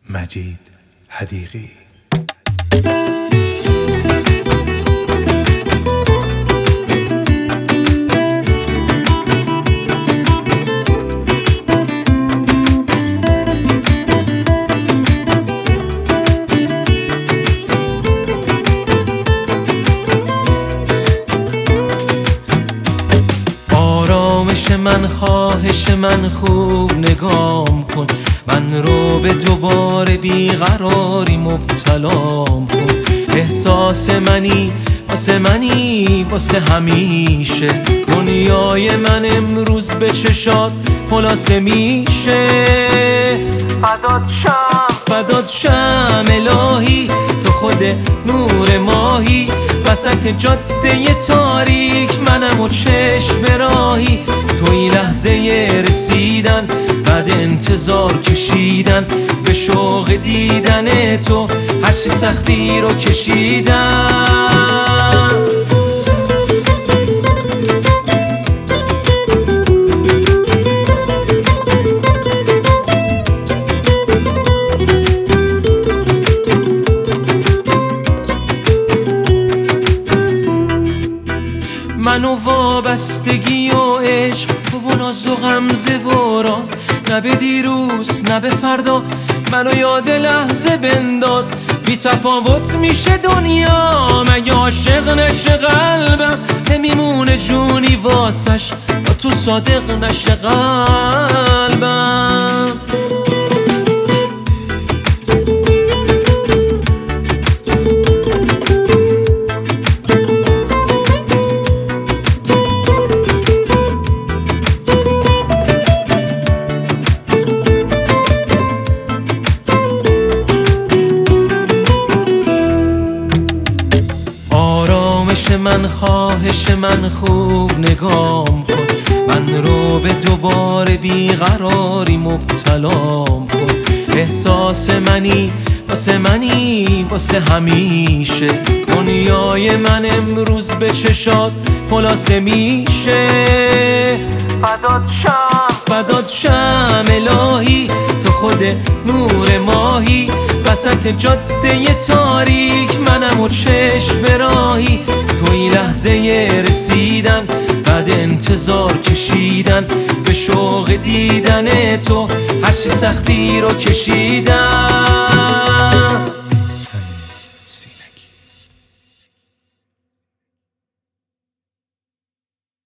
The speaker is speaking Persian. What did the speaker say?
مجید حدیقی. آرامش من، خواهش من، خوب نگام کن، من رو به دوباره بیقراری مبتلام کن. احساس منی واسه منی واسه همیشه، دنیای من امروز به چشات خلاصه میشه. فدات شم الهی، تو خود نور ماهی، وسط جاده تاریک منم و چشم راهی. تو این لحظه رسیدن، بعد انتظار کشیدن، به شوق دیدن تو هرچی سختی رو کشیدن. من و وابستگی و عشق، تو و ناز و غمزه و راز، نه به دیروز نه به فردا منو یاد لحظه بنداز. بی تفاوت میشه دنیا مگه عاشق نشه قلبم، نمیمونه جونی واسش با تو صادق نشه قلبم. من، خواهش من، خوب نگام کن، من رو به دوباره بیقراری مبتلام کن. احساس منی واسه منی واسه همیشه، دنیای من امروز به چشات خلاصه میشه. فدات شم الهی، تو خود نور ماهی، وسط جاده تاریک منم و چشم راهی. تو این لحظه رسیدن، بعد انتظار کشیدن، به شوق دیدن تو هرچی سختی رو کشیدن.